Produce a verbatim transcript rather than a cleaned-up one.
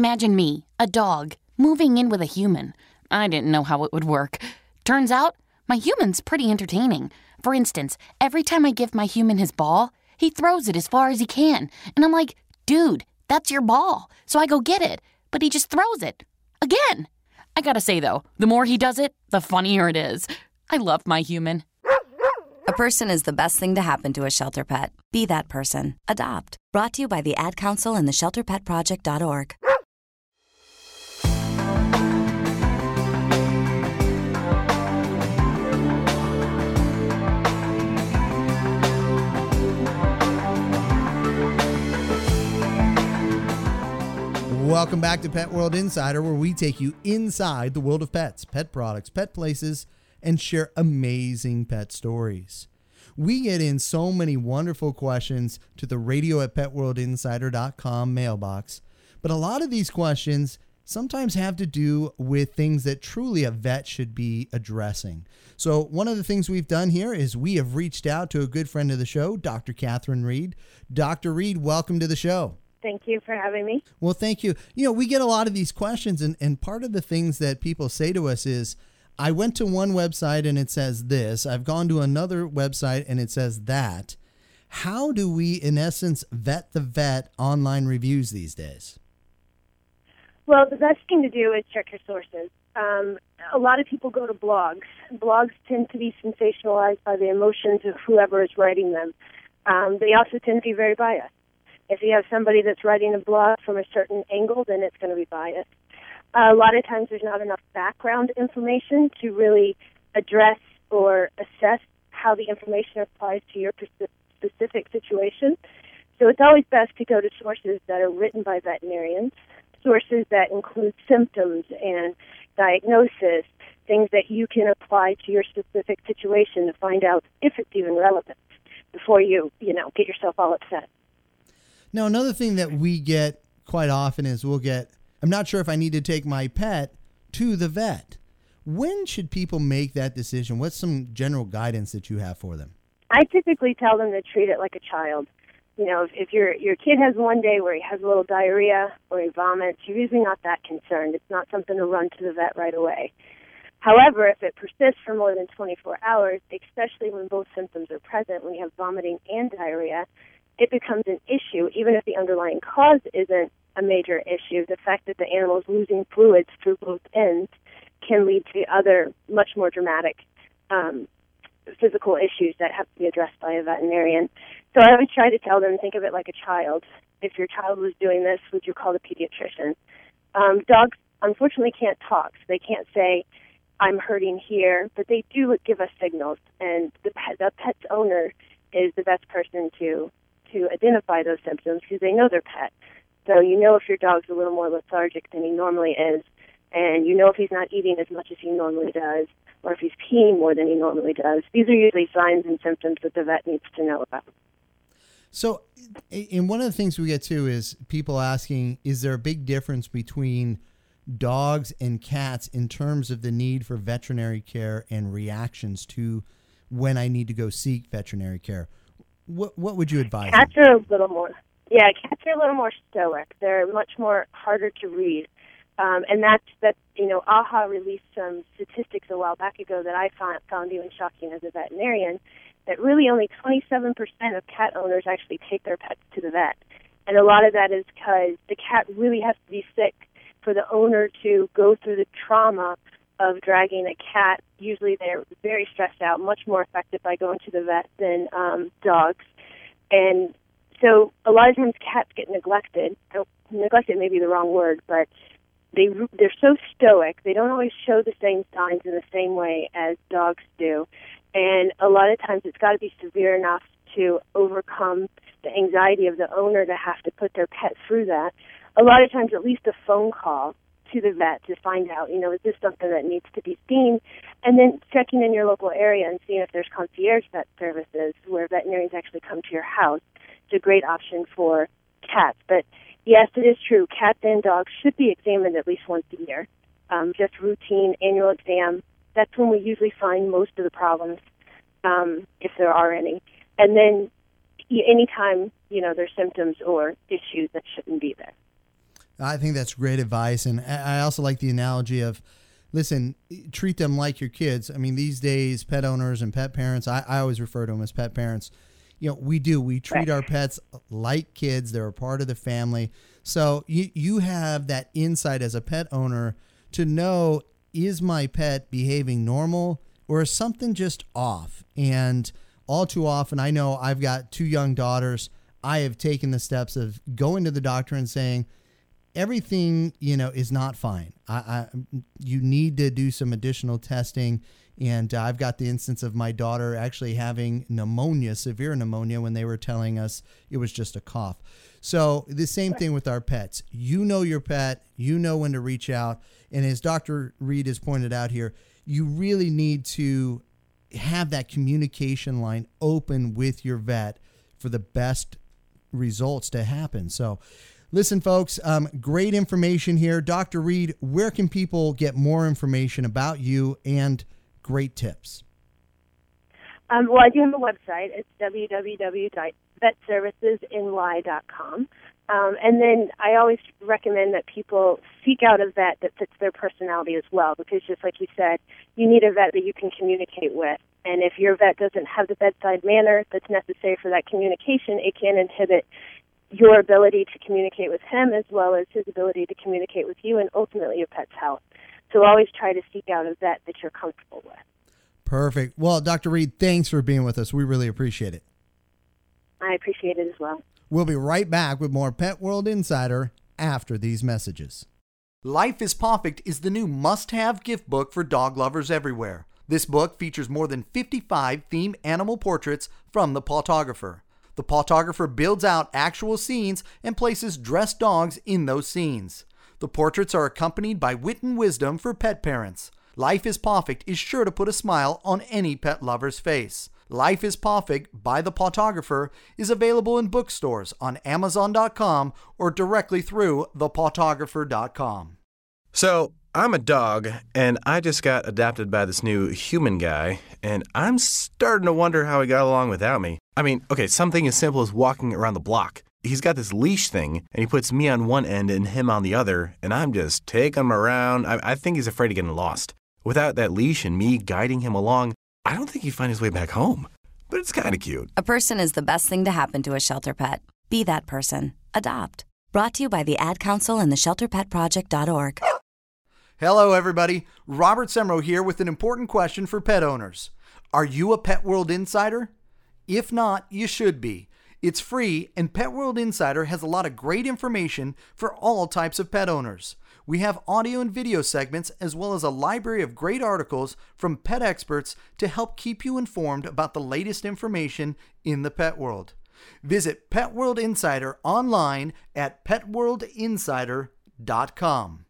Imagine me, a dog, moving in with a human. I didn't know how it would work. Turns out, my human's pretty entertaining. For instance, every time I give my human his ball, he throws it as far as he can. And I'm like, dude, that's your ball. So I go get it. But he just throws it. Again. I gotta say, though, the more he does it, the funnier it is. I love my human. A person is the best thing to happen to a shelter pet. Be that person. Adopt. Brought to you by the Ad Council and the shelter pet project dot org. Welcome back to Pet World Insider, where we take you inside the world of pets, pet products, pet places, and share amazing pet stories. We get in so many wonderful questions to the radio at pet world insider dot com mailbox, but a lot of these questions sometimes have to do with things that truly a vet should be addressing. So one of the things we've done here is we have reached out to a good friend of the show, Doctor Catherine Reed. Doctor Reed, welcome to the show. Thank you for having me. Well, thank you. You know, we get a lot of these questions, and, and part of the things that people say to us is, I went to one website and it says this. I've gone to another website and it says that. How do we, in essence, vet the vet online reviews these days? Well, the best thing to do is check your sources. Um, a lot of people go to blogs. Blogs tend to be sensationalized by the emotions of whoever is writing them. Um, they also tend to be very biased. If you have somebody that's writing a blog from a certain angle, then it's going to be biased. Uh, a lot of times there's not enough background information to really address or assess how the information applies to your specific situation. So it's always best to go to sources that are written by veterinarians, sources that include symptoms and diagnosis, things that you can apply to your specific situation to find out if it's even relevant before you, you know, get yourself all upset. Now, another thing that we get quite often is we'll get, I'm not sure if I need to take my pet to the vet. When should people make that decision? What's some general guidance that you have for them? I typically tell them to treat it like a child. You know, if, if your your kid has one day where he has a little diarrhea or he vomits, you're usually not that concerned. It's not something to run to the vet right away. However, if it persists for more than twenty-four hours, especially when both symptoms are present, when you have vomiting and diarrhea, it becomes an issue, even if the underlying cause isn't a major issue. The fact that the animal is losing fluids through both ends can lead to other, much more dramatic um, physical issues that have to be addressed by a veterinarian. So I always try to tell them, think of it like a child. If your child was doing this, would you call the pediatrician? Um, dogs, unfortunately, can't talk. So they can't say, I'm hurting here, but they do give us signals, and the, pet, the pet's owner is the best person to to identify those symptoms because they know their pet. So you know if your dog's a little more lethargic than he normally is, and you know if he's not eating as much as he normally does, or if he's peeing more than he normally does. These are usually signs and symptoms that the vet needs to know about. So, and one of the things we get to is people asking, is there a big difference between dogs and cats in terms of the need for veterinary care and reactions to when I need to go seek veterinary care? What what would you advise? Cats them? are a little more, yeah, cats are a little more stoic. They're much more harder to read. Um, and that's, that, you know, A H A released some statistics a while back ago that I found, found even shocking as a veterinarian, that really only twenty-seven percent of cat owners actually take their pets to the vet. And a lot of that is because the cat really has to be sick for the owner to go through the trauma of dragging a cat. Usually they're very stressed out, much more affected by going to the vet than um, dogs. And so a lot of times cats get neglected. Neglected may be the wrong word, but they, they're so stoic. They don't always show the same signs in the same way as dogs do. And a lot of times it's got to be severe enough to overcome the anxiety of the owner to have to put their pet through that. A lot of times at least a phone call to the vet to find out, you know, is this something that needs to be seen? And then checking in your local area and seeing if there's concierge vet services where veterinarians actually come to your house. It's a great option for cats. But yes, it is true. Cats and dogs should be examined at least once a year. Um, just routine annual exam. That's when we usually find most of the problems, um, if there are any. And then anytime, you know, there's symptoms or issues that shouldn't be there. I think that's great advice. And I also like the analogy of, listen, treat them like your kids. I mean, these days, pet owners and pet parents, I, I always refer to them as pet parents. You know, we do. We treat our pets like kids. They're a part of the family. So you, you have that insight as a pet owner to know, is my pet behaving normal or is something just off? And all too often, I know I've got two young daughters. I have taken the steps of going to the doctor and saying, everything, you know, is not fine. I, I you need to do some additional testing. And uh, I've got the instance of my daughter actually having pneumonia, severe pneumonia, when they were telling us it was just a cough. So the same thing with our pets. You know your pet, you know when to reach out. And as Doctor Reed has pointed out here, you really need to have that communication line open with your vet for the best results to happen. So listen, folks, um, great information here. Doctor Reed, where can people get more information about you and great tips? Um, well, I do have a website. It's w w w dot vet services n y dot com. Um, and then I always recommend that people seek out a vet that fits their personality as well, because just like you said, you need a vet that you can communicate with. And if your vet doesn't have the bedside manner that's necessary for that communication, it can inhibit your ability to communicate with him as well as his ability to communicate with you and ultimately your pet's health. So always try to seek out a vet that you're comfortable with. Perfect. Well, Doctor Reed, thanks for being with us. We really appreciate it. I appreciate it as well. We'll be right back with more Pet World Insider after these messages. Life is Pawfect is the new must-have gift book for dog lovers everywhere. This book features more than fifty-five themed animal portraits from the Pawtographer. The Pawtographer builds out actual scenes and places dressed dogs in those scenes. The portraits are accompanied by wit and wisdom for pet parents. Life is Pawfect is sure to put a smile on any pet lover's face. Life is Pawfect by the Pawtographer is available in bookstores on amazon dot com or directly through the pawtographer dot com. So, I'm a dog, and I just got adopted by this new human guy, and I'm starting to wonder how he got along without me. I mean, okay, something as simple as walking around the block. He's got this leash thing, and he puts me on one end and him on the other, and I'm just taking him around. I, I think he's afraid of getting lost. Without that leash and me guiding him along, I don't think he'd find his way back home. But it's kind of cute. A person is the best thing to happen to a shelter pet. Be that person. Adopt. Brought to you by the Ad Council and the shelter pet project dot org. Hello, everybody. Robert Semro here with an important question for pet owners. Are you a Pet World Insider? If not, you should be. It's free, and Pet World Insider has a lot of great information for all types of pet owners. We have audio and video segments as well as a library of great articles from pet experts to help keep you informed about the latest information in the pet world. Visit Pet World Insider online at pet world insider dot com.